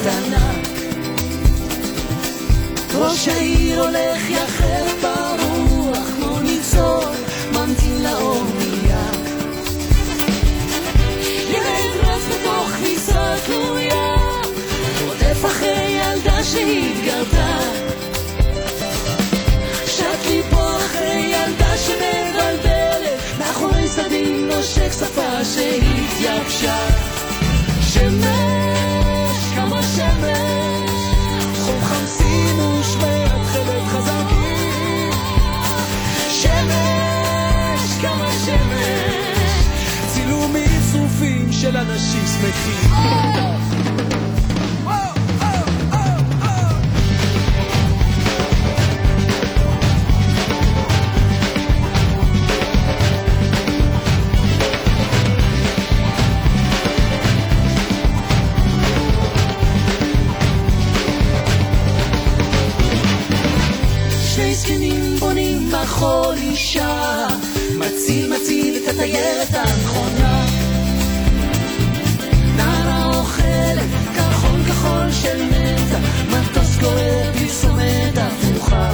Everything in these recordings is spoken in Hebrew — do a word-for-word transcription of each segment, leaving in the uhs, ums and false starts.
קטנה. ראש העיר הולך יחף ברוח, כמו ניצול ממתין לאונייה. ילד רץ בתוך כניסה תלויה, רודף אחרי ילדה שהתגרתה. שט לי פה אחרי ילדה שמבלבלת, מאחורי סדין נושק שפה שהתייבשה. שמש, כמה שמש, חום חמסין ושמרת חלת חזקים. שמש, כמה שמש, צילומים צרופים של אנשים שמחים. בכל אישה מציל מציל את התיירת הנכונה. נערה אוכלת כחול כחול של נטע, מטוס קורא פרסומת הפוכה.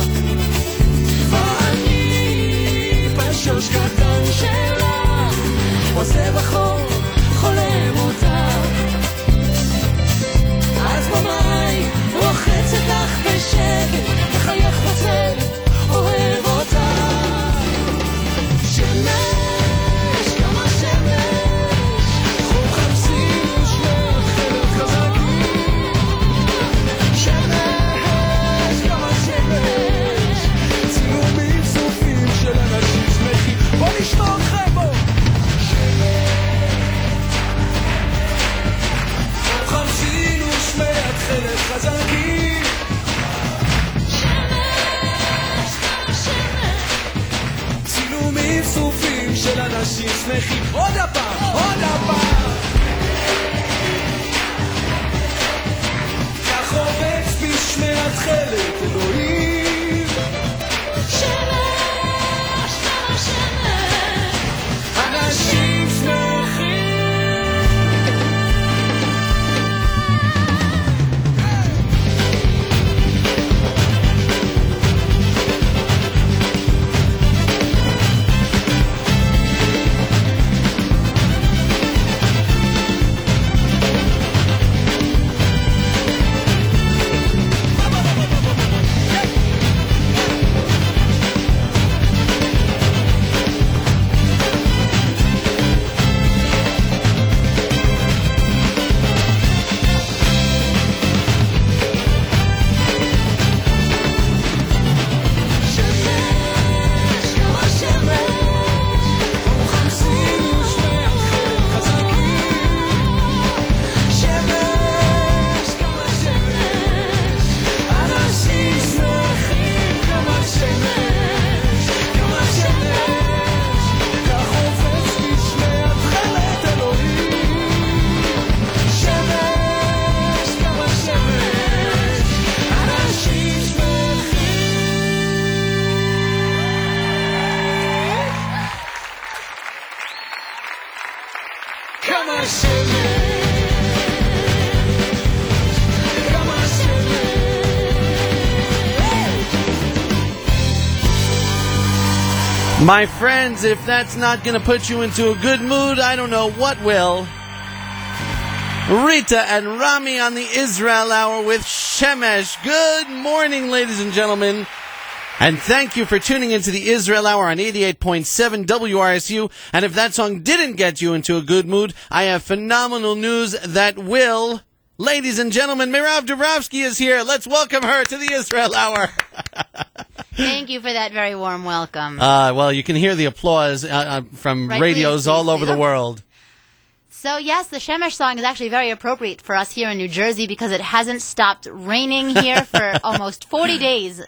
ואני פשוש קטן שלה עושה בחור חולם אותה. אז במאי רוחצת לך בשקט, מחייך בצד אוהב אותה. שמש, כמה שמש, חום חמסין ושמרת חלת חזקים. שמש, כמה שמש, צילומים צרופים של אנשים שמחים. בוא נשמע אתכם, בוא. חום חמסין ושמרת חלת חזקים. צרופים של אנשים שמחים. עוד הפעם, עוד הפעם. כך עובץ בשמרת חלת אלוהים. שמש, כמה שמש, אנשים שמחים. My friends, if that's not going to put you into a good mood, I don't know what will. Rita and Rami on the Israel Hour with Shemesh. Good morning, ladies and gentlemen. And thank you for tuning into the Israel Hour on eighty-eight point seven W R S U. And if that song didn't get you into a good mood, I have phenomenal news that will. Ladies and gentlemen, Mirav Dubrovsky is here. Let's welcome her to the Israel Hour. Thank you for that very warm welcome. Uh, well, you can hear the applause uh, uh, from right, radios please, all please, over please. the world. So, yes, the Shemesh song is actually very appropriate for us here in New Jersey because it hasn't stopped raining here for almost forty days.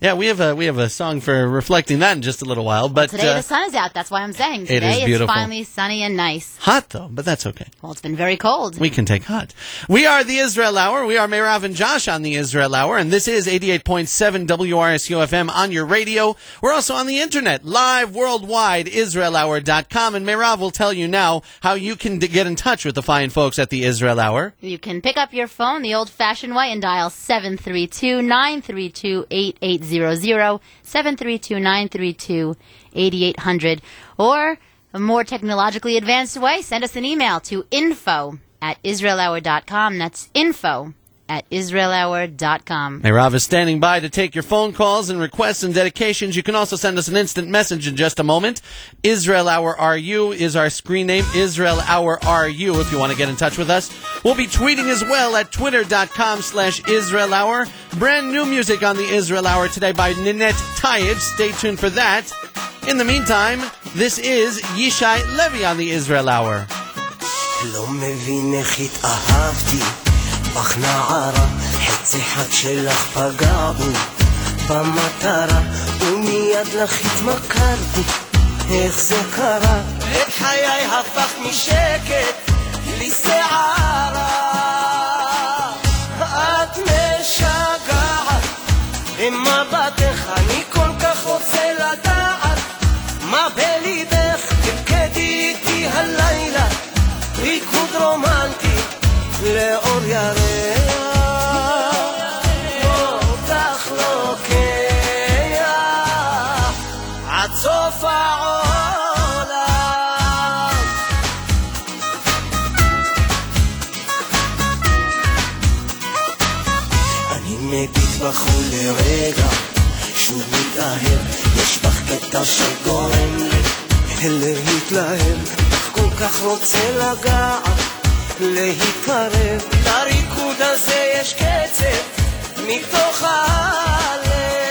Yeah, we have a we have a song for reflecting that in just a little while. But Today uh, the sun is out. That's why I'm saying today it is beautiful. It's finally sunny and nice. Hot though, but that's okay. Well, it's been very cold. We can take hot. We are the Israel Hour. We are Meirav and Josh on the Israel Hour, and this is eighty-eight point seven W R S U F M on your radio. We're also on the internet, live worldwide, Israel Hour dot com, and Meirav will tell you now how you can d- get in touch with the fine folks at the Israel Hour. You can pick up your phone the old-fashioned way and dial seven three two, nine three two, eight eight zero zero, seven three two, nine three two, eight eight zero zero, or a more technologically advanced way, send us an email to info at israel hour dot com. That's info at israel hour dot com. Meirav is standing by to take your phone calls and requests and dedications. You can also send us an instant message in just a moment. Israel Hour R U is our screen name, Israel Hour R U, if you want to get in touch with us. We'll be tweeting as well at twitter.com slash Israel Hour. Brand new music on the Israel Hour today by Ninette Tayeb. Stay tuned for that. In the meantime, this is Yishai Levy on the Israel Hour. לא מבין איך התאהבתי בך נערה, חצי חד שלך פגע בי במטרה, ומיד לך התמכרתי. איך זה קרה? את חיי הפך משקט לסערה. את משגעת במבטך, אני כל כך רוצה לדעת מה בליבך. תרקדי איתי הלילה ריקוד רומנטי לאור ירח, אותך לוקח עד סוף העולם. אני מביט בך ולרגע שוב מתאהב, יש בך קטע שגורם לי להתלהב, כל כך רוצה לגעת, להתקרב. לריקוד הזה יש קצב מתוך הלב.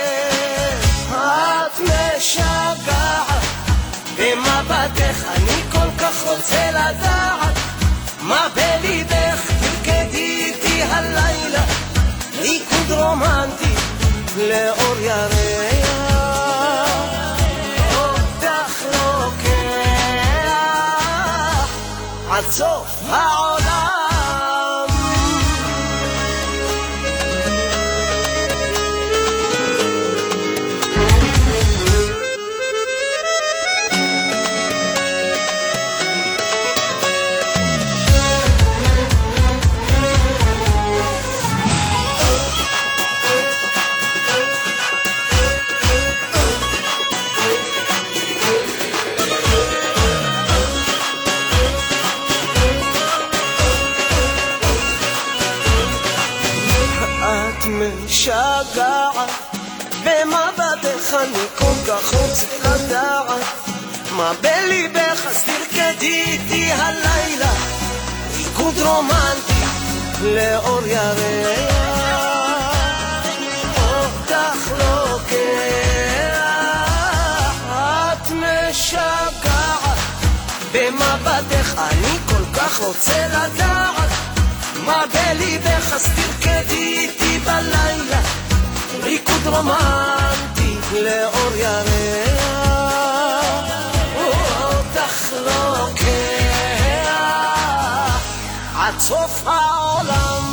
את משגעת במבטך, אני כל כך רוצה לדעת מה בליבך. תרקדי איתי הלילה ריקוד רומנטי לאור ירח, אותך לוקח עד סוף העולם. משגעת במבטך, אני כל כך רוצה לדעת מה בליבך. אז תרקדי איתי הלילה ריקוד רומנטי לאור ירח, אותך לוקח. את משגעת במבטך, אני כל כך רוצה לדעת מה בליבך. אז תרקדי איתי בלילה ריקוד רומנטי לאור ירח, אותך לוקח עד סוף העולם.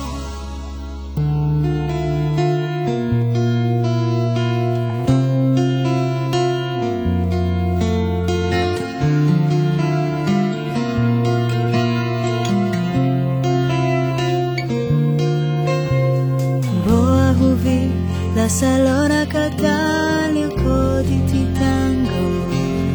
לסלון הקטן לרקוד איתי טנגו,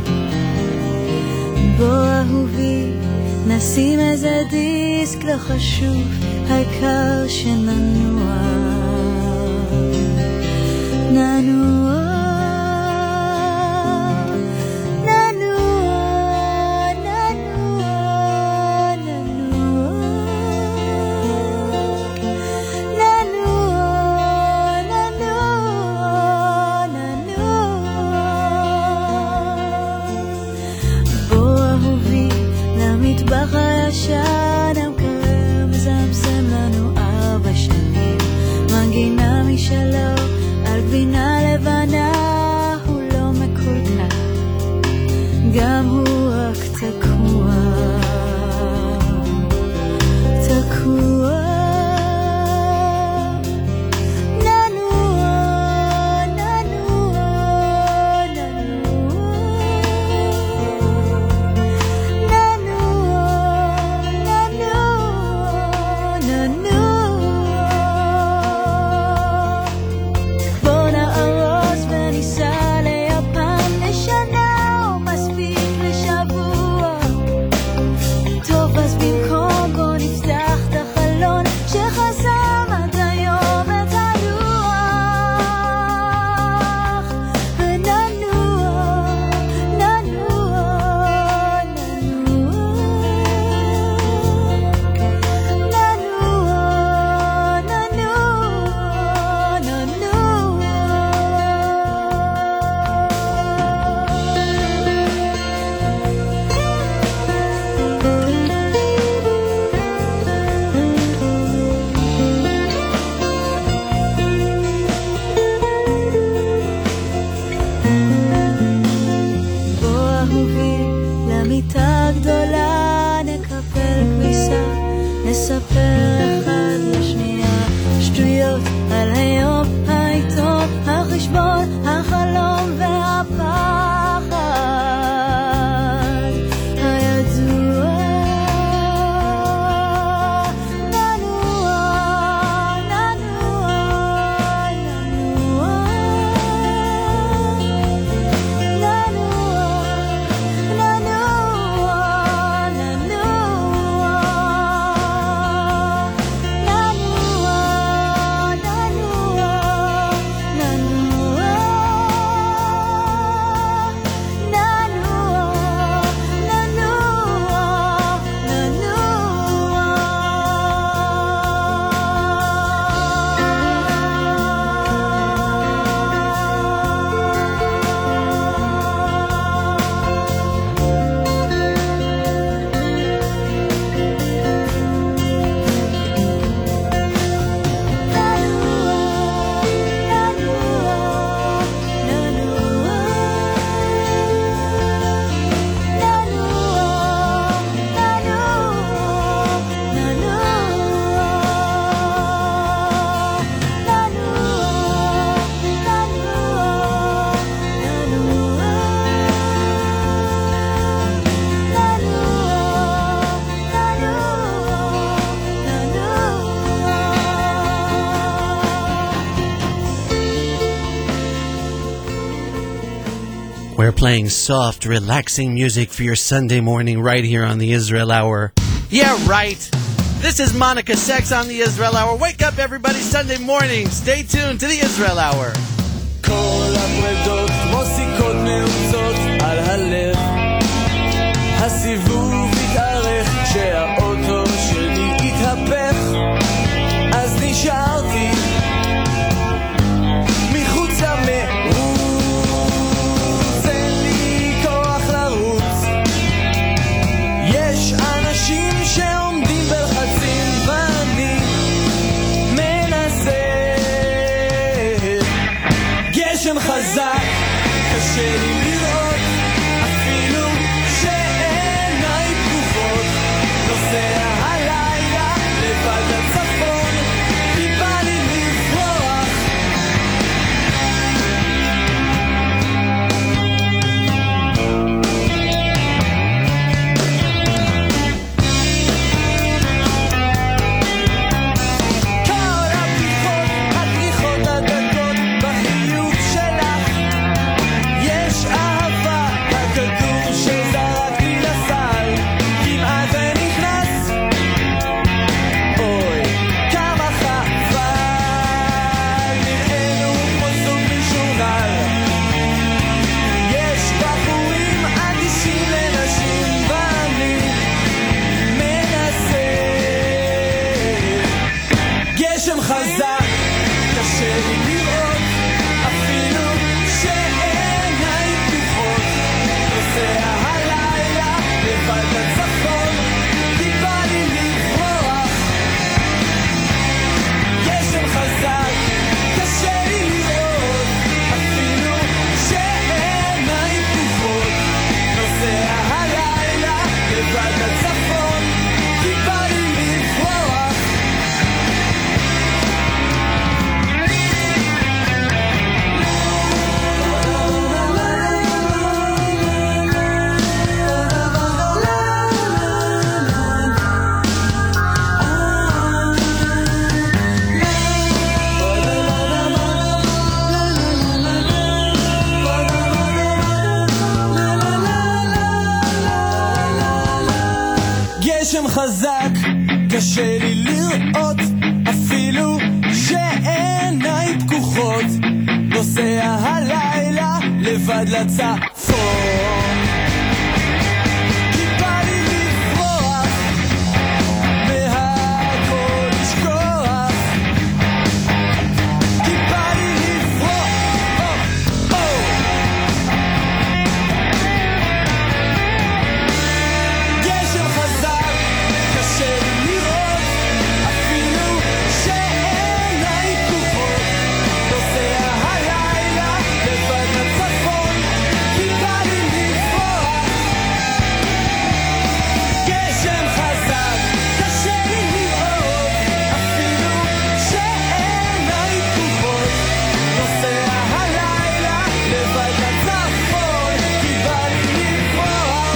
בוא אהובי נשים איזה דיסק, לא חשוב העיקר שננוע ננוע מנגינה משלו על גבינה גם הוא רק תקוע, תקוע. נספר אחד לשנייה שטויות על היום העיתון, החשבון, החלום והפחד הידוע. ננוע, ננוע, We're playing soft, relaxing music for your Sunday morning right here on the Israel Hour. Yeah, right. This is Monica Sex on the Israel Hour. Wake up, everybody, Sunday morning. Stay tuned to the Israel Hour. כל הפרדות כמו סיכות מאוצות על הלב, הסיבוב התארך כשהאוטו שלי התהפך, אז נשארתי מחוץ למרוץ, אין לי כוח לרוץ, יש אנשים שעומדים בלחצים ואני מנסה גשם גשם חזק, קשה לי לראות, אפילו שעיניי פקוחות. נוסע הלילה לבד לצפון, כי בא לי לברוח מהכל לשכוח, כי בא לי לברוח. oh, oh. גשם חזק, קשה לי לראות, אפילו שעיניי פקוחות. נוסע הלילה לבד לצפון, כי בא לי לברוח. גשם חזק, קשה לי לראות, אפילו שעיניי פקוחות. נוסע הלילה לבד לצפון, כי בא לי לברוח.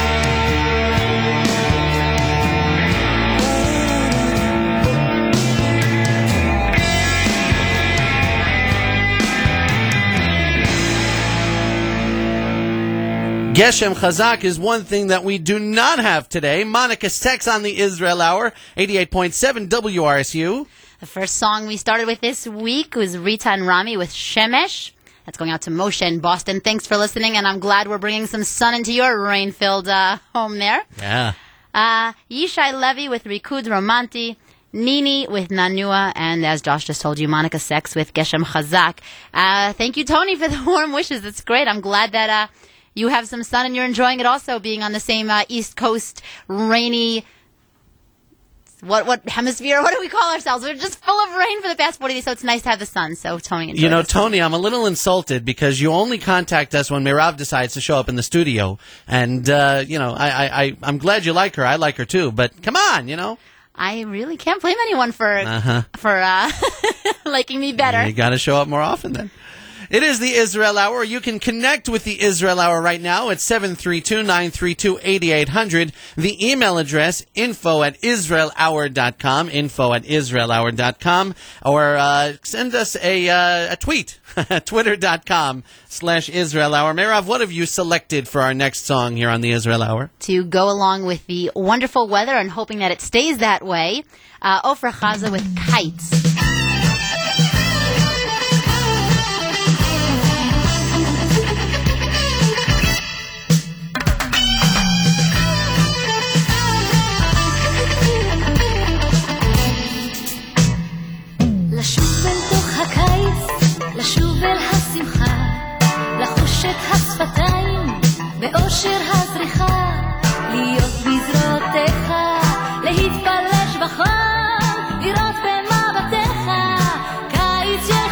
Geshem Chazak is one thing that we do not have today. Monica Sex on the Israel Hour, eighty-eight point seven W R S U. The first song we started with this week was Rita and Rami with Shemesh. That's going out to Moshe in Boston. Thanks for listening, and I'm glad we're bringing some sun into your rain-filled uh, home there. Yeah. Uh, Yishai Levy with Rikud Romanti, Nini with Nanua, and as Josh just told you, Monica Sex with Geshem Chazak. Uh, thank you, Tony, for the warm wishes. It's great. I'm glad that uh, you have some sun and you're enjoying it also, being on the same uh, East Coast rainy... What what hemisphere? What do we call ourselves? We're just full of rain for the past forty days, so it's nice to have the sun. So, Tony, enjoy You know, the sun. Tony, I'm a little insulted because you only contact us when Mirav decides to show up in the studio. And, uh, you know, I, I, I, I'm glad you like her. I like her too. But come on, you know. I really can't blame anyone for Uh-huh. for uh, liking me better. You got to show up more often then. It is the Israel Hour. You can connect with the Israel Hour right now at seven three two, nine three two, eight eight zero zero. The email address, info at israel hour dot com, info at israel hour dot com, or uh, send us a, uh, a tweet, twitter.com slash Israel Hour. Merav, what have you selected for our next song here on the Israel Hour? To go along with the wonderful weather and hoping that it stays that way, uh, Ofra Chaza with Kites. לשוב אל תוך הקיץ, לשוב אל השמחה, לחוש את השפתיים באושר הזריחה, להיות בזרועותיך, להתפלש בחול, לראות במבטיך, קיץ של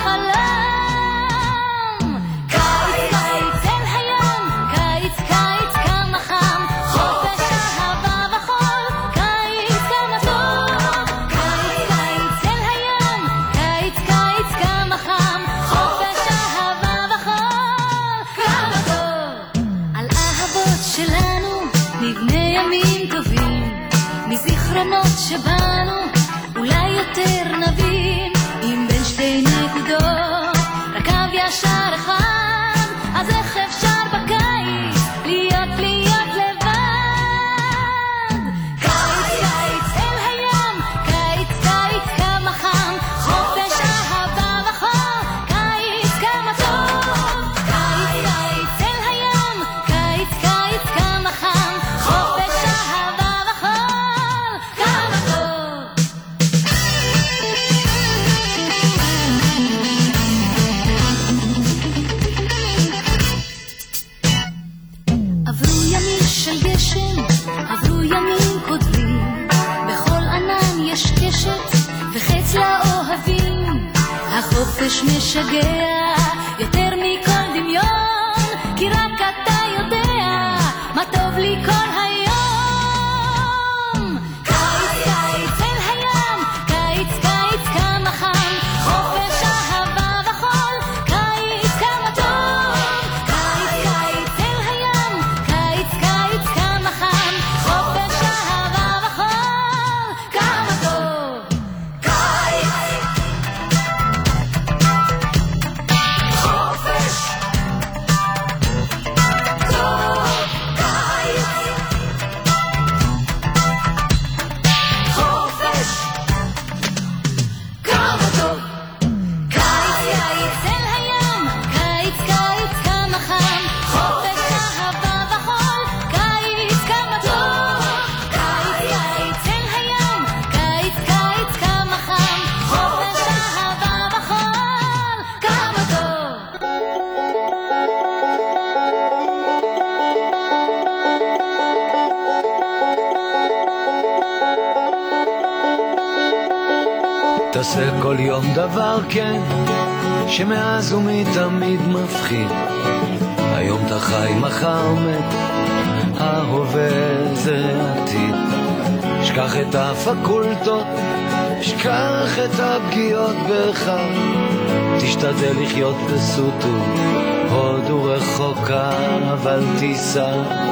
חלום. קיץ, קיץ אל הים, קיץ, קיץ כמה חם, חופש אהבה וחול, קיץ כמה טוב. קיץ, קיץ אל הים, קיץ, קיץ כמה חם, חופש אהבה וחול, כמה טוב. על אהבות שלנו נבנה ימים טובים, מזיכרונות שבנו אולי יותר נבין, אם בין שתי נקודות רכב ישר אחד, אז איך אפשר בקיץ להיות להיות לבד? קיץ, קיץ אל הים, קיץ, קיץ כמה חם, חופש אהבה וחול, קיץ כמה טוב. קיץ, קיץ אל הים, קיץ, קיץ כמה חם, חופש אהבה וחול, כמה טוב. עברו ימים של גשם, עברו ימים קודמים, בכל ענן יש קשת וחץ לאוהבים. החופש משגע יותר מכל דמיון, כי רק אתה יודע מה טוב לי כל היום. קיץ, קיץ אל הים, קיץ, קיץ כמה חם, חופש אהבה וחול, קיץ כמה טוב. קיץ, קיץ אל הים, קיץ, קיץ כמה חם, חופש אהבה וחול, כמה טוב. קיץ, חופש תעשה כל יום דבר כן שמאז ומתמיד מפחיד. היום אתה חי מחר מת, ההווה זה עתיד. שכח את הפקולטות, שכח את הפגיעות בך, תשתדל לחיות בסוטו, הודו רחוקה אבל תיסע.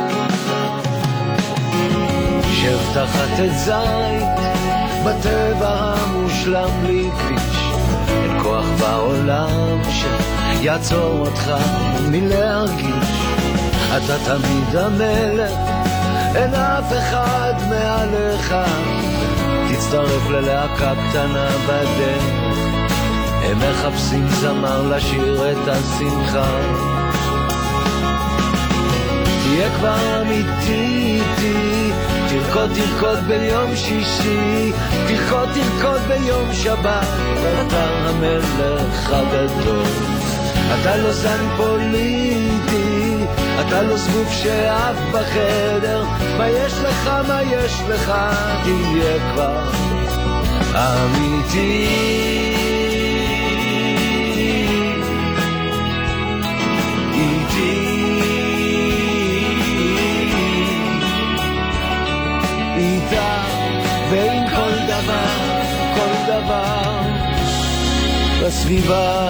שב תחת את זית בטבע המושלם בלי כביש, אין כוח בעולם שיעצור אותך מלהרגיש. אתה תמיד המלך, אין אף אחד מעליך, תצטרף ללהקה קטנה בדרך, הם מחפשים זמר לשיר את השמחה. תהיה כבר אמיתי איתי, תרקוד תרקוד ביום שישי, תרקוד תרקוד ביום שבת, אתה המלך הגדול. אתה לא זן פוליטי, אתה לא זבוב שאף בחדר, מה יש לך, מה יש לך, תהיה כבר אמיתי. איתי איתה ועם כל דבר, כל דבר בסביבה.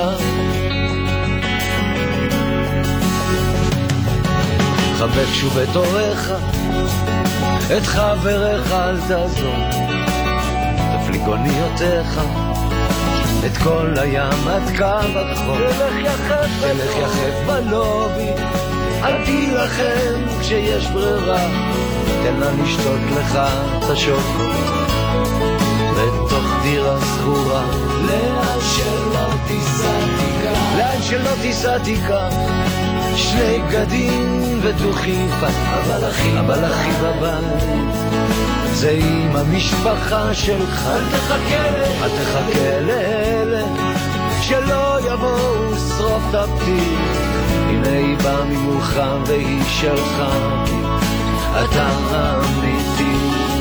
חבק שוב את הוריך, את חבריך אל תעזור, תפליג אוניותיך את כל הים עד קו החוף. תלך יחף בלובי, אל תילחם כשיש ברירה, תן לה לשתות לך את השוקו בתוך דירה סגורה. לאן שלא תיסע תיקח, לאן שלא תיסע תיקח, שני בגדים ודוחים פת, אבל הכי, אבל הכי בבית זה עם המשפחה שלך. אל תחכה, אל תחכה לאלה שלא יבואו שרוף את הפתיל, הנה היא באה ממולך והיא שלך, אתה אמיתי.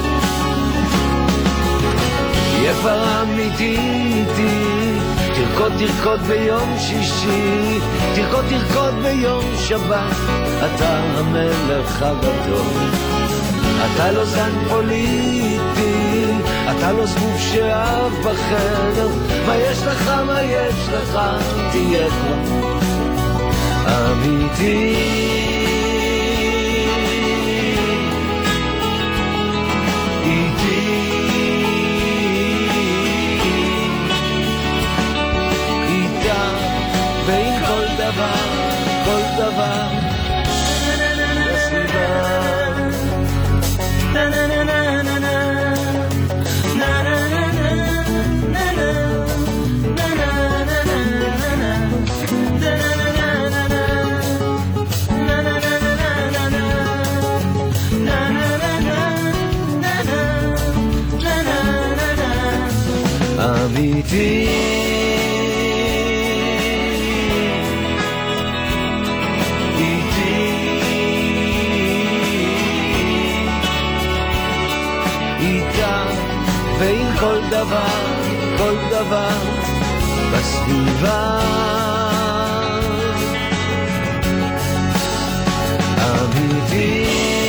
תהיה כבר אמיתי איתי, תרקוד תרקוד ביום שישי, תרקוד תרקוד ביום שבת, אתה המלך הגדול. אתה לא זן פוליטי, אתה לא זבוב שאף בחדר, מה יש לך, מה יש לך, תהיה כבר אמיתי. איתי איתה ועם כל דבר, כל דבר בסביבה. אמיתי איתי איתה ועם כל דבר, כל דבר בסביבה. אמיתי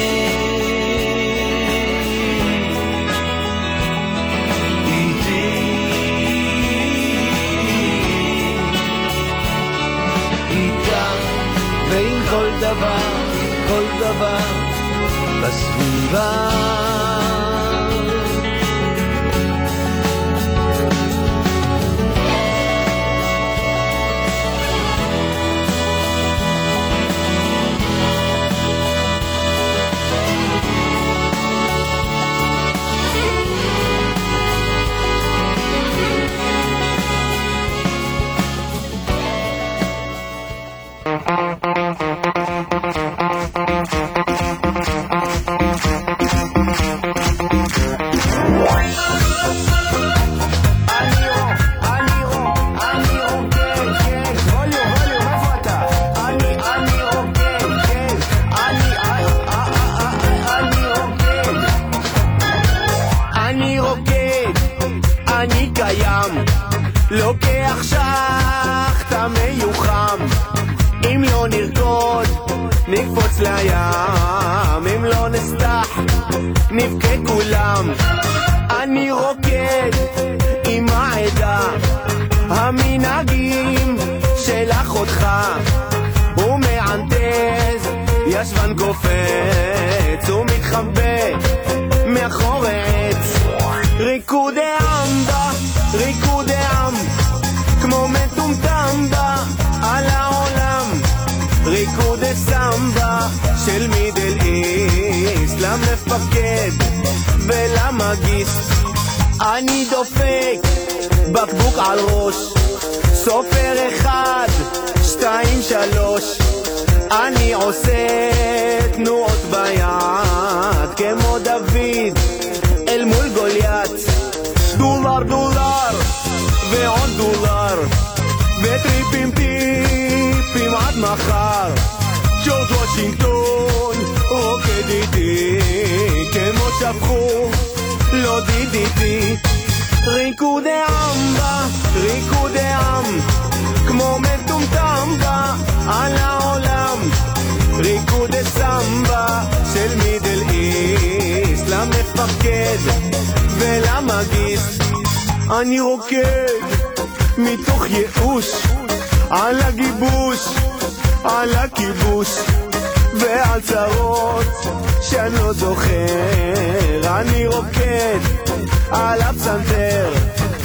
ועם כל דבר, כל דבר בסביבה. לוקח שחטה מיוחם אם לא נרקוד נקפוץ לים אם לא נסתח נבכה כולם אני רוקד עם העדה המנהגים של אחותך הוא מענטז ישבן קופץ הוא מתחבא מאחורי עץ ריקודי אמבה ריקודי עם כמו מטומטם בה על העולם ריקודי סמבה של מידל איסט למפקד ולמגיסט אני דופק בקבוק על ראש סופר אחד שתיים שלוש אני עושה תנועות ביד כמו דוד אל מול גוליית דולר דולר ועוד דולר וטריפים טיפים עד מחר ג'ורג' וושינגטון רוקד איתי כמו שפכו לא דידיתי ריקודי עם בה ריקודי עם כמו מטומטם בה על העולם ריקודי סמבה של מידל איסט למפקד ולמגיסט אני רוקד מתוך ייאוש על הגיבוש על הכיבוש ועל צרות שאני לא זוכר אני רוקד על הפסנתר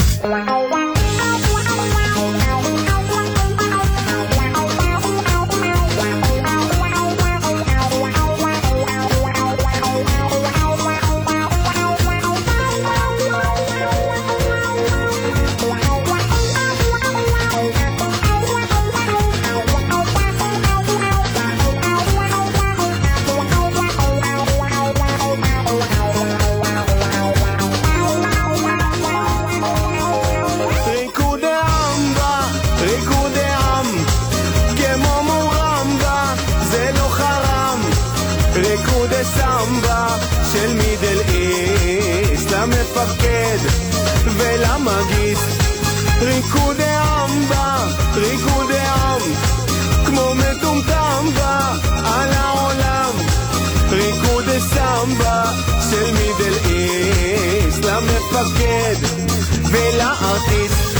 של מידל איסט למפקד ולמגיסט ריקודי עם בה ריקודי עם כמו מטומטם בה על העולם ריקודי סמבה של מידל איסט למפקד ולארטיסט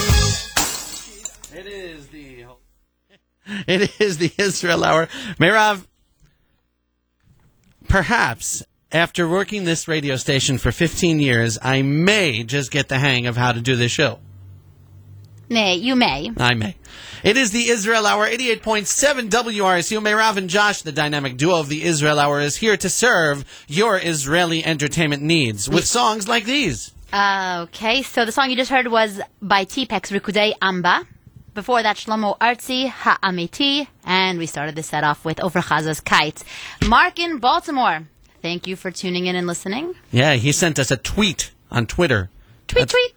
It is the It is the Israel Hour. Meirav, perhaps after working this radio station for fifteen years, I may just get the hang of how to do this show. Nay, you may. I may. It is the Israel Hour, eighty-eight point seven W R S U. Meirav and Josh, the dynamic duo of the Israel Hour, is here to serve your Israeli entertainment needs with songs like these. Uh, okay, so the song you just heard was by T-Pex, Rikudei Amba. Before that, Shlomo Artzi, Ha'amiti. And we started the set off with Ofer Chaza's Kites. Mark in Baltimore, thank you for tuning in and listening. Yeah, he sent us a tweet on Twitter. Tweet, That's- tweet.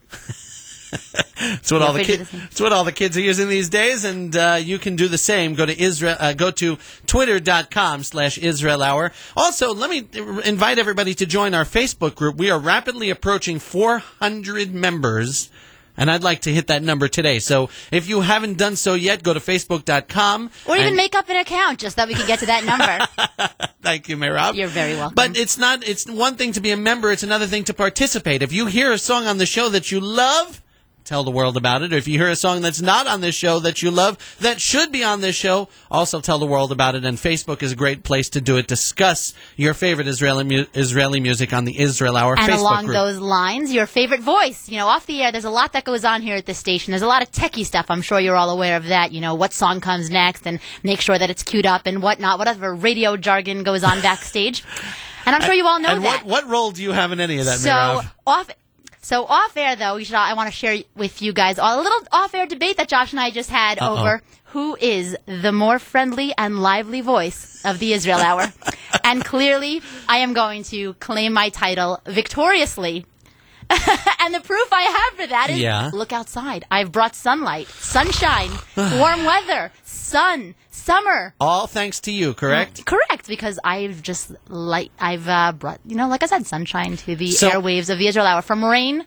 It's what all the kids. It's what all the kids are using these days, and uh, you can do the same. Go to Israel. Uh, go to twitter dot com slash Israel Hour. Also, let me invite everybody to join our Facebook group. We are rapidly approaching four hundred members, and I'd like to hit that number today. So, if you haven't done so yet, go to facebook dot com Or even and- make up an account just that we can get to that number. Thank you, Meirav. You're very welcome. But it's not. It's one thing to be a member. It's another thing to participate. If you hear a song on the show that you love, tell the world about it. Or if you hear a song that's not on this show that you love, that should be on this show, also tell the world about it. And Facebook is a great place to do it. Discuss your favorite Israeli mu- Israeli music on the Israel Hour And Facebook along group. those lines, your favorite voice. You know, off the air, there's a lot that goes on here at this station. There's a lot of techie stuff. I'm sure you're all aware of that. You know, what song comes next and make sure that it's queued up and whatnot. Whatever radio jargon goes on backstage. And I'm sure you all know and that. what, what role do you have in any of that, So Meirav? off, so off air though, we should. I want to share with you guys all a little off air debate that Josh and I just had Uh-oh. over who is the more friendly and lively voice of the Israel Hour, and clearly I am going to claim my title victoriously. And the proof I have for that is Yeah. look outside. I've brought sunlight, sunshine, warm weather, sun, summer. All thanks to you, correct? Correct, because I've just like I've uh, brought you know, like I said, sunshine to the So- airwaves of the Israel Hour, from rain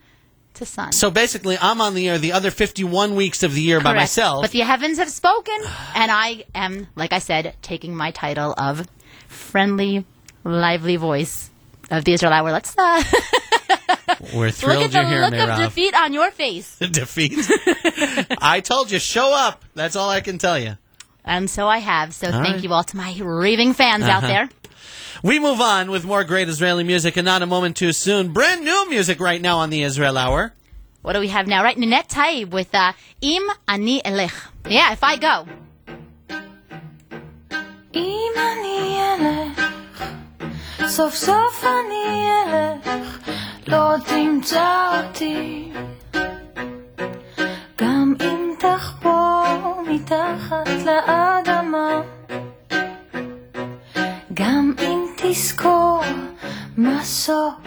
to sun. So basically, I'm on the air the other fifty-one weeks of the year by Correct. myself. But the heavens have spoken, and I am, like I said, taking my title of friendly, lively voice of the Israel Hour. Let's uh, We're thrilled look you're at the here, look Meirav. of defeat on your face. Defeat. I told you, show up. That's all I can tell you. And so I have. So thank right. you all to my raving fans out Uh-huh. there. We move on with more great Israeli music, and not a moment too soon. Brand new music right now on the Israel Hour. What do we have now? Right, Nanette Taib with uh, Im Ani Elech. Yeah, if I go. אם אני אלך, סוף סוף אני אלך, לא תמצא אותי. גם אם תחפור מתחת לאדמה, גם אם תזכור מסוק.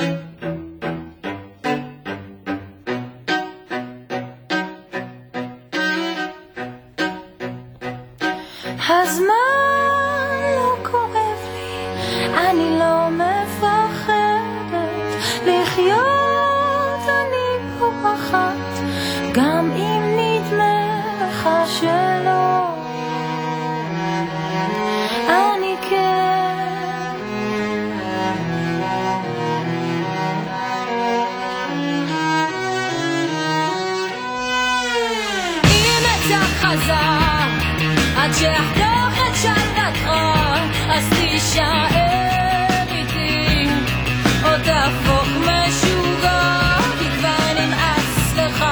הזמן לא כואב לי, אני לא מפחדת לחיות, אני פורחת, גם אם נדמה לך שלא, אני כן. אם אתה חזק עד שאחתוך את שלטתך, אז תישאר איתי, או תהפוך משוגע, כי כבר נמאס לך,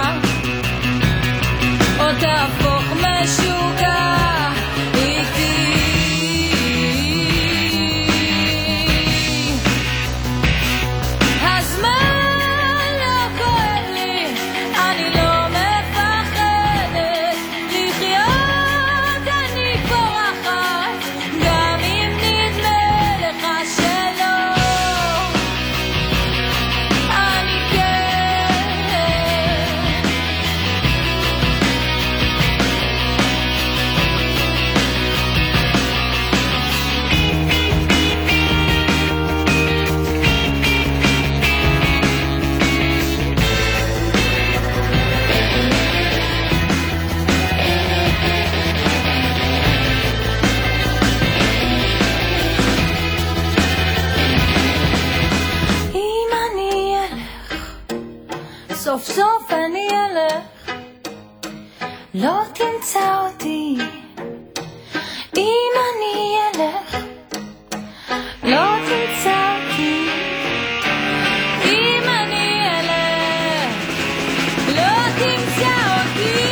או תהפוך משוגע איתי. הזמן לא כואב לי, אני לא מפחדת לחיות, אני פורחת, גם אם נדמה לך שלא, אני כן. אם אני אלך, סוף סוף אני אלך, לא תמצא אותי. אם אני אלך, לא תמצא אותי. אם אני אלך, לא תמצא אותי.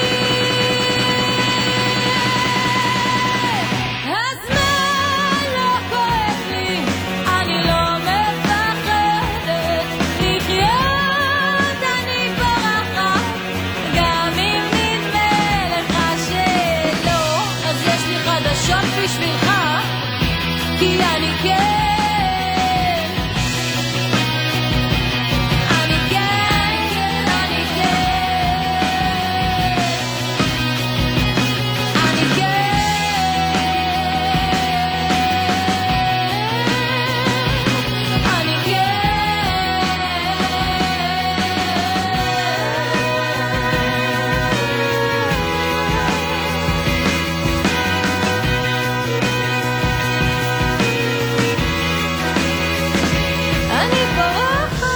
הזמן לא כואב לי, אני לא מפחדת לחיות, אני פורחת, גם אם נדמה לך שלא, אז יש לי חדשות בשבילך, כי אני כן. אני כן, אני כן. אני כן. אני כן. אני פורחת.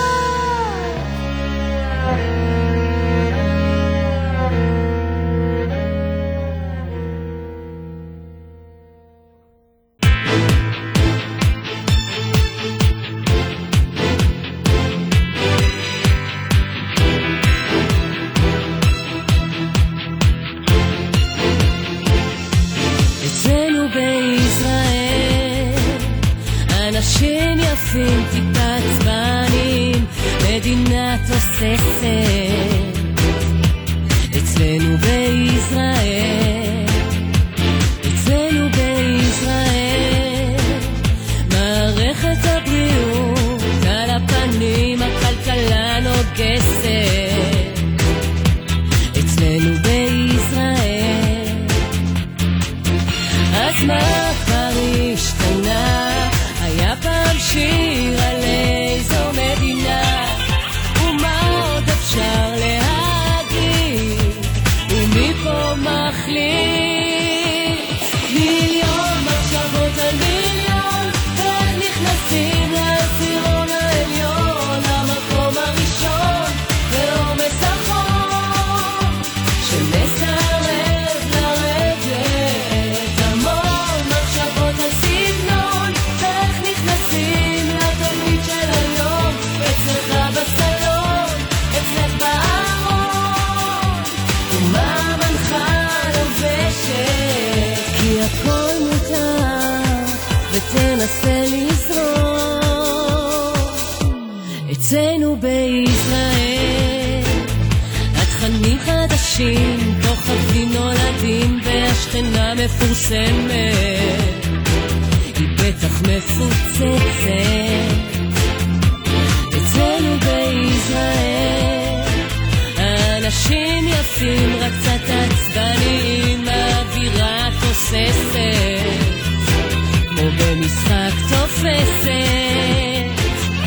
אצלנו בישראל אנשים יפים טיפה עצבנים, מדינה תוססת. אצלנו בישראל, אצלנו בישראל מערכת הבריאות על הפנים, הכלכלה נוגסת. אצלנו בישראל, אז מה כבר השתנה? היה פעם שיר על איזו מדינה, ומה עוד אפשר תנסה לזרום אצלנו בישראל התכנים חדשים כוכבים נולדים והשכנה מפורסמת היא בטח מפוצצת אצלנו בישראל אנשים יפים רק קצת עצבניים האווירה תוססת כמו במשחק תופסת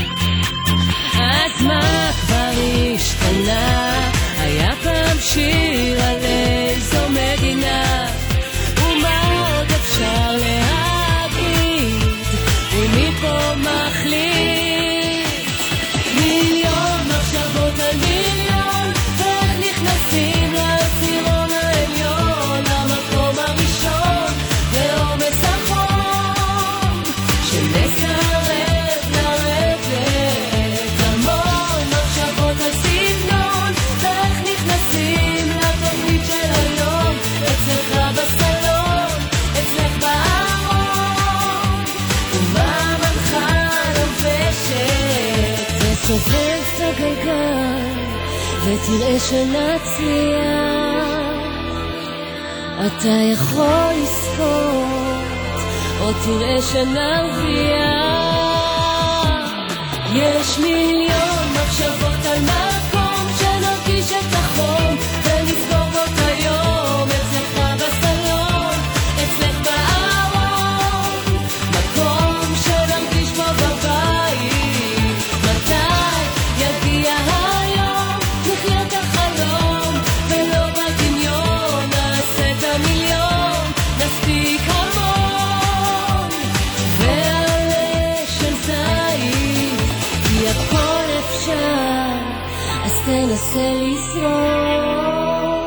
אז מה כבר השתנה היה פעם שיר על איזו מדינה ומה עוד אפשר להגיד ומפה מחליט מיליון מחשבות על מיליון ואיך נכנסים לעשירון העליון למקום הראשון ועומס החום שמסרב לרדת המון מחשבות על סגנון ואיך נכנסים לתוכנית של היום אצלך בסלון אצלך בארון ומה מנחה לובשת וסובב את הגלגל ותראה שנצליח אתה יכול לזכות או תראה שנרוויח יש מיליון מחשבות על מקום שנרגיש את החום ונסגור בו את היום אצלך בסלון אצלך בארון מקום שנרגיש בו בבית מתי יגיע היום נחיה את החלום ולא בדמיון נעשה את המיליון נספיק המון ועלה של זית כי הכל אפשר אז תנסה לזרום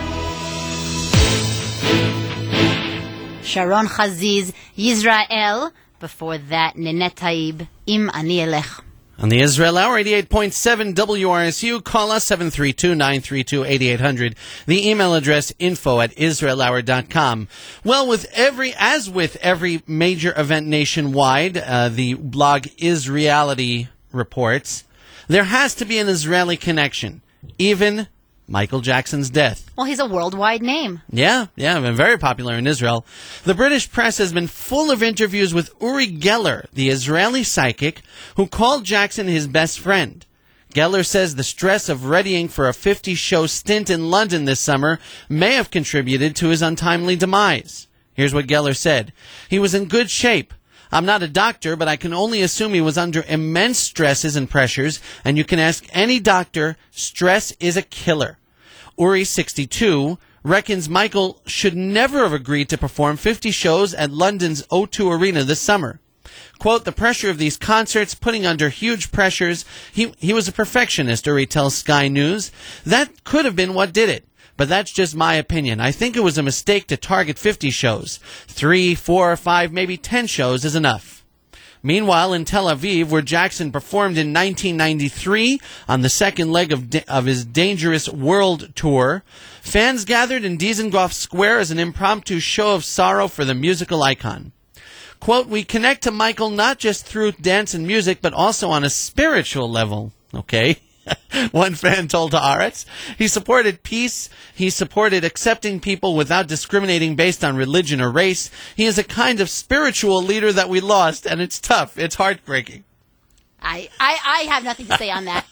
Sharon Chaziz, Yisrael. Before that, Ninette Taib, Im Ani Elech. On the Israel Hour, eighty-eight point seven W R S U, call us seven three two, nine three two, eight eight hundred. The email address info at israel hour dot com. Well, with every, as with every major event nationwide, uh, the blog Israelity reports, there has to be an Israeli connection. Even Michael Jackson's death. Well, he's a worldwide name. Yeah, yeah, been very popular in Israel. The British press has been full of interviews with Uri Geller, the Israeli psychic, who called Jackson his best friend. Geller says the stress of readying for a fifty-show stint in London this summer may have contributed to his untimely demise. Here's what Geller said. He was in good shape. I'm not a doctor, but I can only assume he was under immense stresses and pressures, and you can ask any doctor, stress is a killer. Uri, sixty-two, reckons Michael should never have agreed to perform fifty shows at London's O two Arena this summer. Quote, the pressure of these concerts, putting under huge pressures. He, he was a perfectionist, Uri tells Sky News. That could have been what did it. But that's just my opinion. I think it was a mistake to target fifty shows. Three, four, five, maybe ten shows is enough. Meanwhile, in Tel Aviv, where Jackson performed in nineteen ninety-three on the second leg of, da- of his Dangerous World Tour, fans gathered in Dizengoff Square as an impromptu show of sorrow for the musical icon. Quote, we connect to Michael not just through dance and music, but also on a spiritual level. Okay? One fan told Haaretz. He supported peace. He supported accepting people without discriminating based on religion or race. He is a kind of spiritual leader that we lost, and it's tough. It's heartbreaking. I, I, I have nothing to say on that.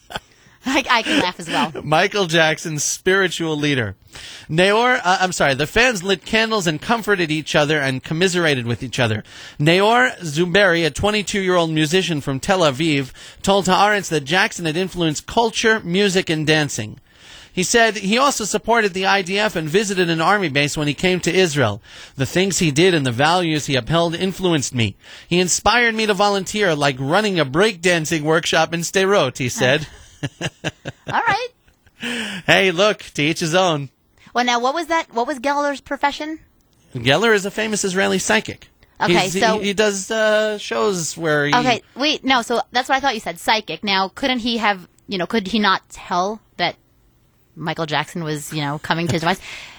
I, I can laugh as well. Michael Jackson's spiritual leader. Neor, uh, I'm sorry, the fans lit candles and comforted each other and commiserated with each other. Neor Zuberi, a twenty-two-year-old musician from Tel Aviv, told Haaretz that Jackson had influenced culture, music, and dancing. He said he also supported the I D F and visited an army base when he came to Israel. The things he did and the values he upheld influenced me. He inspired me to volunteer, like running a breakdancing workshop in Sderot, he said. All right. Hey, look, to each his own. Well, now, what was that? What was Geller's profession? Geller is a famous Israeli psychic. Okay, He's- so- he, he does uh, shows where he... Okay, wait, no, so that's what I thought you said, psychic. Now, couldn't he have, you know, could he not tell that Michael Jackson was, you know, coming to his demise?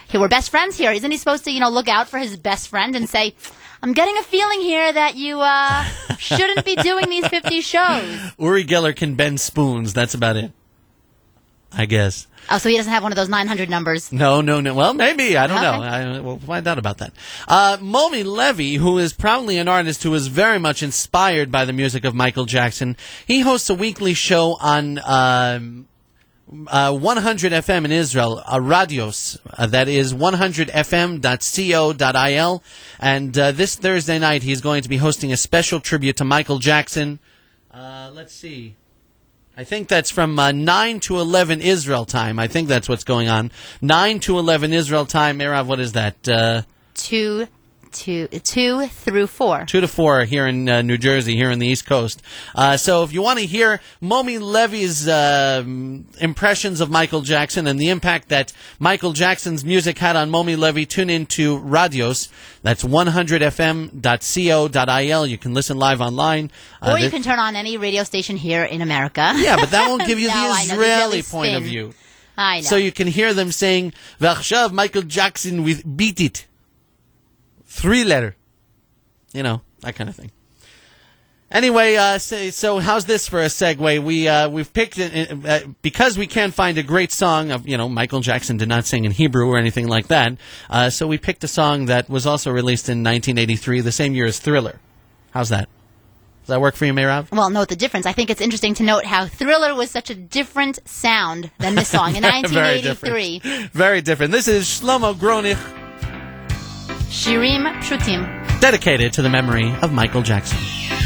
hey, we're best friends here. Isn't he supposed to, you know, look out for his best friend and say, I'm getting a feeling here that you uh, shouldn't be doing these fifty shows. Uri Geller can bend spoons. That's about it, I guess. Oh, so he doesn't have one of those nine hundred numbers. No, no, no. Well, maybe. I don't Okay. know. I, we'll find out about that. Uh, Momi Levy, who is probably an artist who is very much inspired by the music of Michael Jackson, he hosts a weekly show on um, uh, one hundred F M in Israel, uh, Radios. Uh, that is one hundred F M dot co dot I L. And uh, this Thursday night, he's going to be hosting a special tribute to Michael Jackson. Uh, let's see. I think that's from uh, nine to eleven Israel time. I think that's what's going on. nine to eleven Israel time. Merav, what is that? Uh, Two, two, two through four. two to four here in uh, New Jersey, here in the East Coast. Uh, so if you want to hear Momi Levy's uh, impressions of Michael Jackson and the impact that Michael Jackson's music had on Momi Levy, tune into Radios. That's one hundred F M dot co dot I L. You can listen live online. Uh, Or you th- can turn on any radio station here in America. Yeah, but that won't give you No, the I know, the Israeli Israeli point of spin. view. I know. So you can hear them saying, V'achshav Michael Jackson with Beat It. Three letter. You know, that kind of thing. Anyway, uh, so, so how's this for a segue? We, uh, we've picked, it, uh, because we can't find a great song of, you know, Michael Jackson did not sing in Hebrew or anything like that, uh, so we picked a song that was also released in nineteen eighty-three, the same year as Thriller. How's that? Does that work for you, Meirav? Well, note the difference. I think it's interesting to note how Thriller was such a different sound than this song in nineteen Very eighty-three. different. Very different. This is Shlomo Gronich, Shirim Pshutim. dedicated to the memory of Michael Jackson.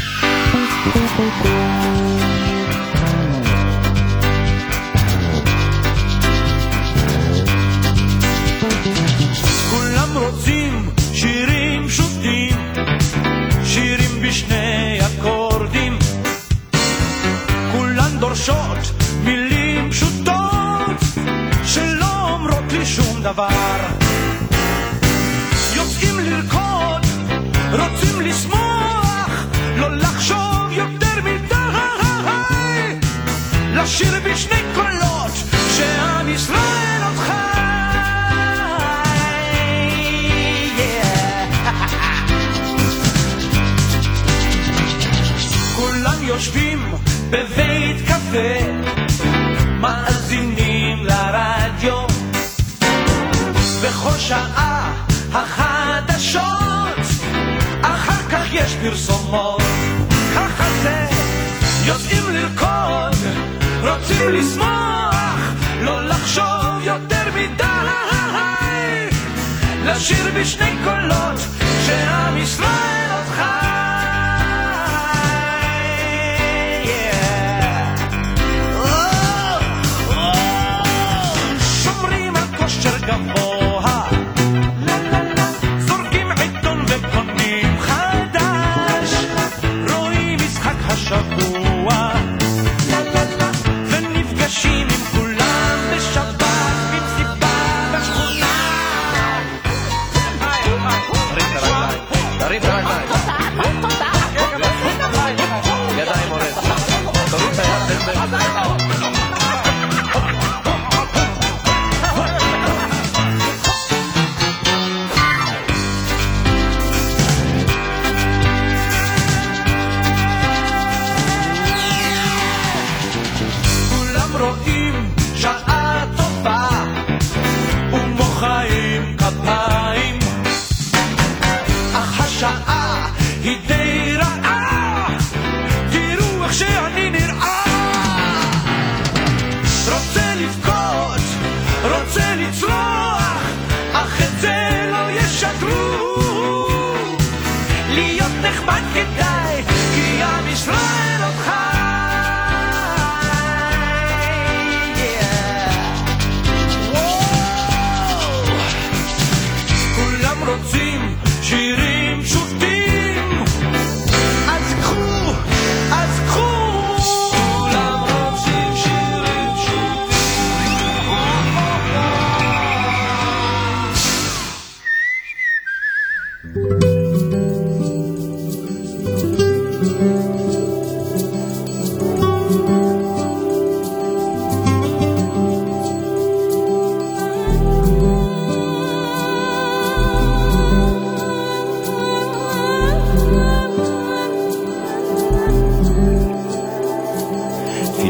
כולם רוצים שירים פשוטים, שירים בשני אקורדים, כולן דורשות מילים פשוטות שלא אומרות לי שום דבר, יוצאים לרקוד, רוצים לשמוח, לא לחשוב יותר מדי, לשיר בשני קולות שעם ישראל עוד חי. כולם יושבים בבית קפה, מאזינים לרדיו, בכל שעה החדשות, אחר כך יש פרסומות, ככה זה, יוצאים לרקוד, רוצים לשמוח, לא לחשוב יותר מדי, לשיר בשני קולות שעם ישראל עוד חי. שומרים על כושר גבוה, זורקים עיתון וקונים חדש, רואים משחק השבוע, ונפגשים עם כולם בשבת במסיבה בשכונה. תרים את הרגליים, תרים את הרגליים.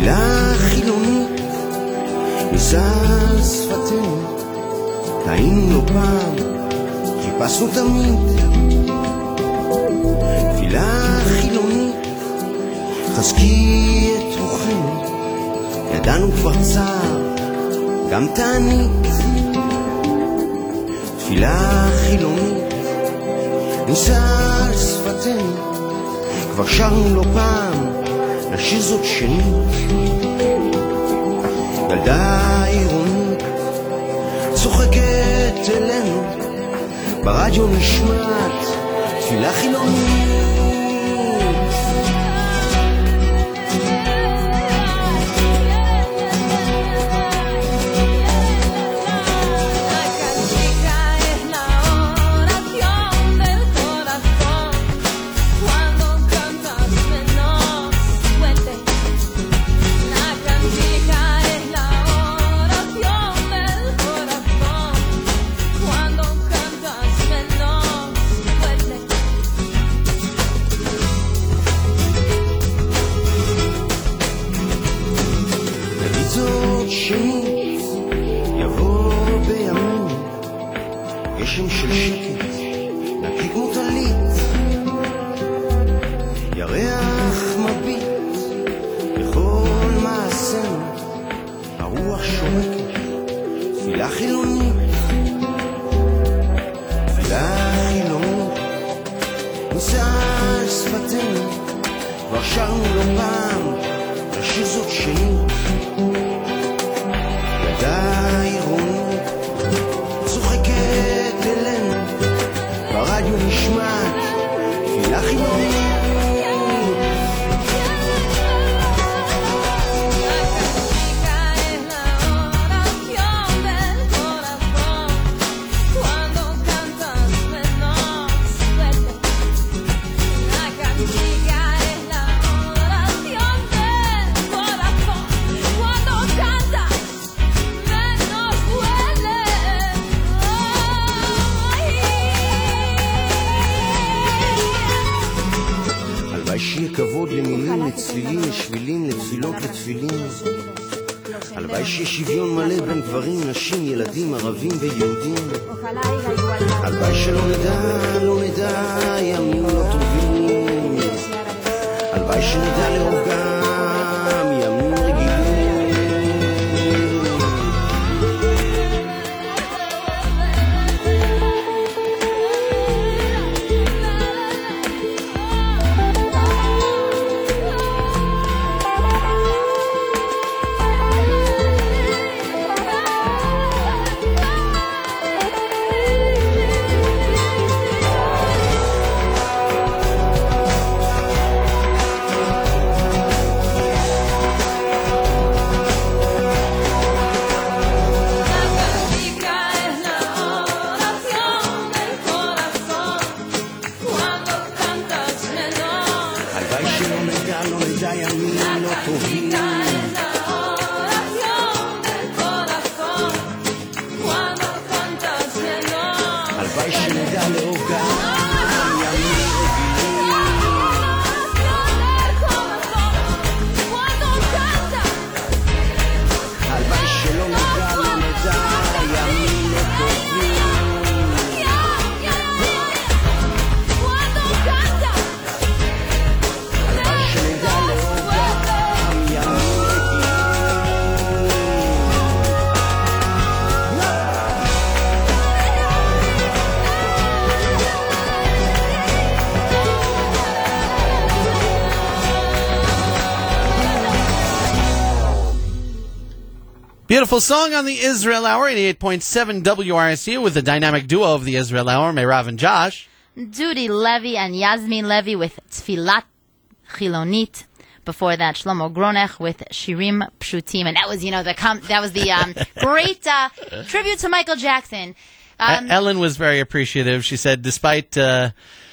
תפילה חילונית נישא על שפתנו, טעינו לא פעם, חיפשנו תמיד. תפילה חילונית חזקי את רוחנו, ידענו כבר צער, גם תענית. תפילה חילונית נישא על שפתנו, כבר שרנו לא פעם, נשיר זאת שנית. ילדה עירונית צוחקת אלינו, ברדיו נשמעת תפילה חילונית. גשם של שקט, נקי כמו טלית, ירח מביט, בכל מעשינו, הרוח שורקת, תפילה חילונית, תפילה חילונית, נישא על שפתנו, כבר שרנו לא פעם, נשיר זאת שנית. ידה עירונית צוחקת אלינו, ברדיו נשמעת תפילה חילונית. שיהיה כבוד למילים, לצלילים, לשבילים, לתפילות, לתפילין. הלוואי שיהיה שוויון מלא בין גברים, נשים, ילדים, ערבים ויהודים. הלוואי שלא נדע, לא נדע ימים לא טובים. הלוואי שנדע לאהוב גם ימים רגילים. Beautiful song on the Israel Hour, eighty-eight point seven W R S U, with the dynamic duo of the Israel Hour, Meirav and Josh. Dudi Levy and Yasmin Levy with Tfilat Chilonit. Before that, Shlomo Gronech with Shirim Pshutim. And that was, you know, the com- that was the um, great uh, tribute to Michael Jackson. Um, uh, Ellen was very appreciative. She said, despite... Uh,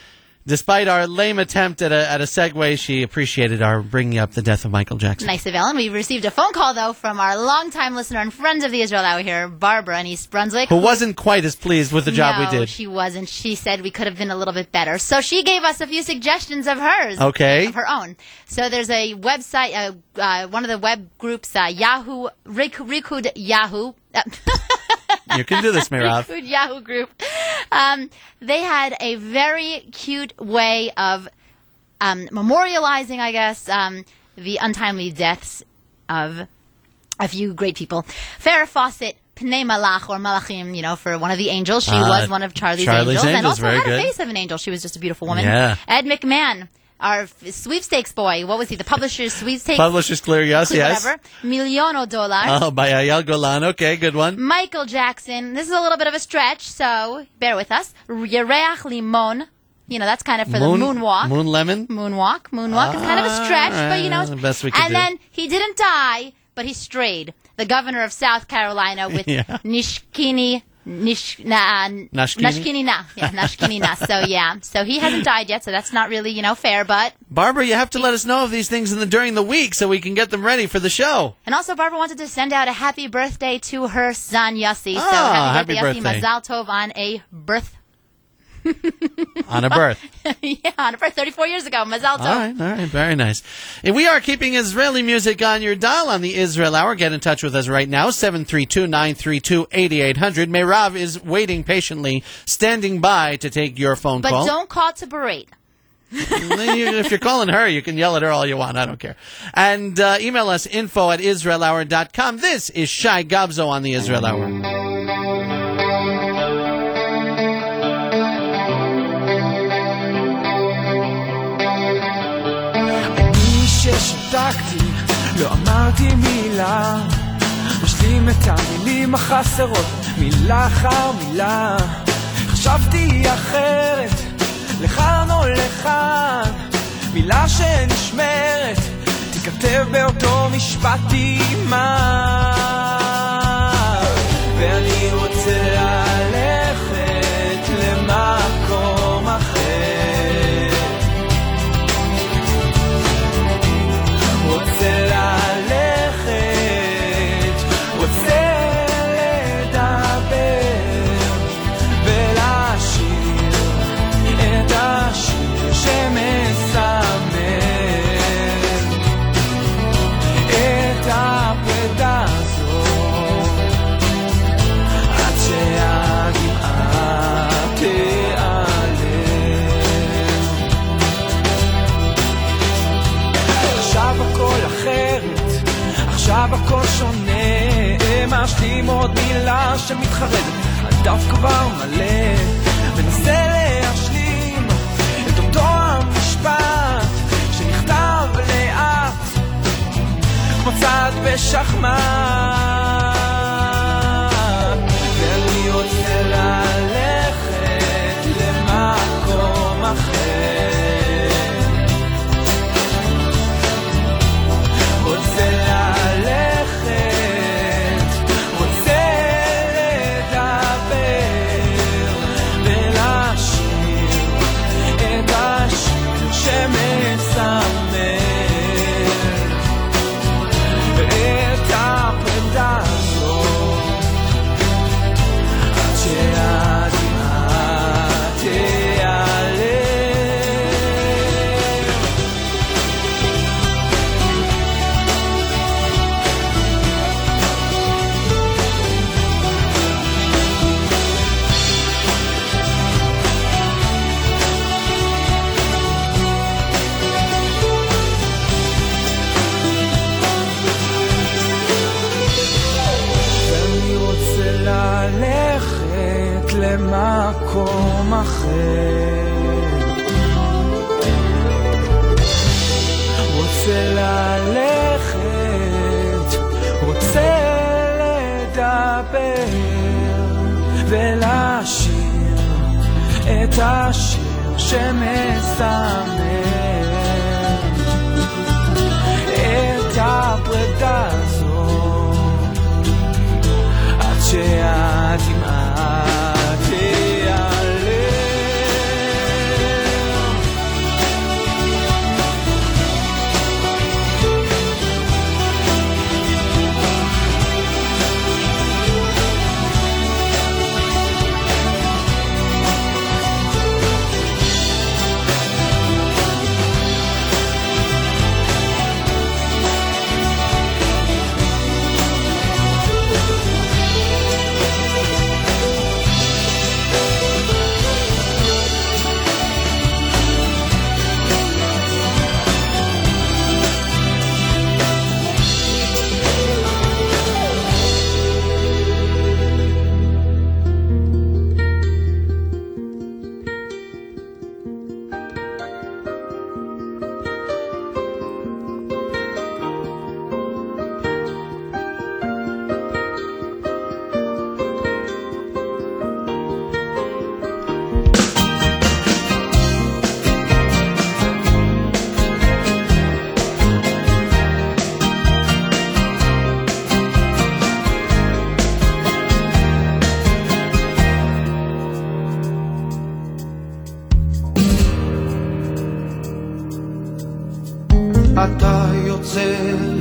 Despite our lame attempt at a, at a segue, she appreciated our bringing up the death of Michael Jackson. Nice of Ellen. We received a phone call, though, from our longtime listener and friend of the Israel Hour here, Barbara in East Brunswick. Who wasn't quite as pleased with the job no, we did. she wasn't. She said we could have been a little bit better. So she gave us a few suggestions of hers. Okay. Of her own. So there's a website, uh, uh, one of the web groups, uh, Yahoo, Rik- Rikud Yahoo. You can do this, Mirav. Rikud Yahoo group. Um, they had a very cute way of um, memorializing, I guess, um, the untimely deaths of a few great people. Farrah Fawcett, Pnei Malach, or Malachim, you know, for one of the angels. She Uh, was one of Charlie's, Charlie's angels, and Angels, also very had good. a face of an angel. She was just a beautiful woman. Yeah. Ed McMahon, our f- sweepstakes boy. What was he? The publisher's sweepstakes? Publisher's Clear, yes, yes. Whatever. Millono dollars. Oh, by Ayal Golan. Okay, good one. Michael Jackson. This is a little bit of a stretch, so bear with us. Yereach Limon. You know, that's kind of for Moon, the moonwalk. Moon Lemon. Moonwalk. Moonwalk is kind of a stretch, but you know. The best we can and do. then he didn't die, but he strayed. The governor of South Carolina with Yeah. Nishkini. Nish, na, Nashkini? Nashkini na. Yeah, Nashkini na. So, yeah. So he hasn't died yet, so that's not really, you know, fair, but. Barbara, you have to let us know of these things in the, during the week so we can get them ready for the show. And also, Barbara wanted to send out a happy birthday to her son, Yossi. So Ah, happy, happy birthday, birthday. Yossi. Mazal Tov on a birth. On a birth. yeah, on a birth thirty-four years ago. Mazal Tov. All right, all right, very nice. And we are keeping Israeli music on your dial on the Israel Hour. Get in touch with us right now, seven three two, nine three two, eight eight hundred. Meirav is waiting patiently, standing by to take your phone But call. don't call to berate. If you're calling her, you can yell at her all you want. I don't care. And uh, email us, info at israel hour dot com. This is Shai Gabzo on the Israel Hour. אני ששתקתי, לא אמרתי מילה, משלים את המילים החסרות, מילה אחר מילה. חשבתי אחרת, לכאן או לכאן, מילה שנשמרת, תיכתב באותו משפט אימה. ואני רוצה ללכת למקום אחר, רוצה ללכת, רוצה לדבר ולשיר את השיר שמסמל את הפרידה הזאת עד שהדמעה תיעלם. עכשיו הכל אחרת, עכשיו הכל שונה, משלים עוד מילה שמתחרדת, הדף כבר מלא, מנסה להשלים את אותו המשפט שנכתב לאט כמו צעד בשחמט. ואני רוצה ללכת למקום אחר, רוצה ללכת, רוצה לדבר ולשיר את השיר שמסמל את הפרידה הזאת עד שהדמעה תיעלם. ואני רוצה ללכת למקום אחר, רוצה ללכת, רוצה לדבר ולשיר את השיר שמסמל את הפרידה הזאת עד שהדמעה תיעלם. אתה יוצא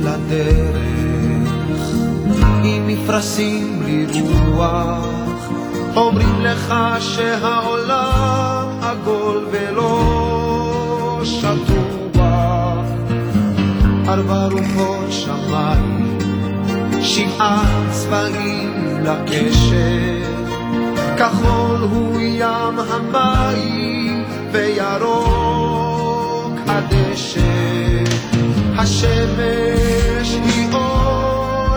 לדרך עם מפרשים בלי רוח, אומרים לך שהעולם עגול ולא שטוח. ארבע רוחות שמיים, שבעה צבעים לקשת, כחול הוא ים המים וירוק הדשא. השמש היא אור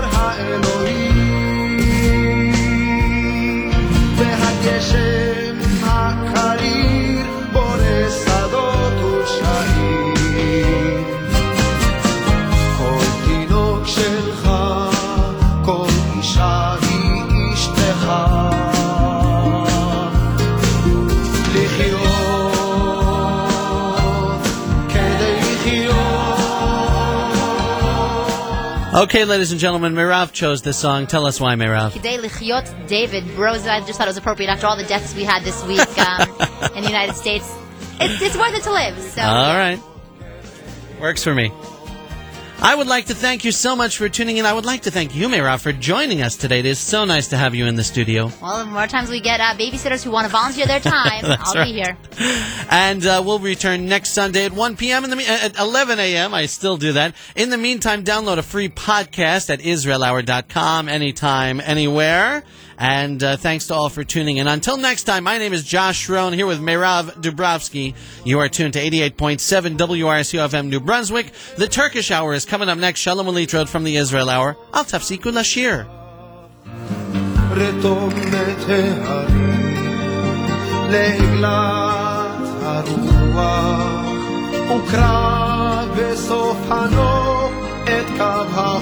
האלוהים, והגשם הקריר בורא שדות ושעים. כל תינוק שלך, כל אישה היא אשתך, Okay, ladies and gentlemen, Meirav chose this song. Tell us why, Meirav. Kidei Lichyot, David Rose. I just thought it was appropriate after all the deaths we had this week um, in the United States. It's, it's worth it to live. So. All right. Works for me. I would like to thank you so much for tuning in. I would like to thank you, Meirav, for joining us today. It is so nice to have you in the studio. Well, the more times we get uh, babysitters who want to volunteer their time, I'll right. be here. And uh, we'll return next Sunday at one p.m. in the me- at eleven a.m. I still do that. In the meantime, download a free podcast at israel hour dot com anytime, anywhere. And uh, thanks to all for tuning in. Until next time, my name is Josh Rohn, here with Meirav Dubrovsky. You are tuned to eighty-eight point seven W R S U F M New Brunswick. The Turkish Hour is coming up next. Shalom Alitrod from the Israel Hour. Al tafsiku lashir. וקרא בסוף הנוף את קו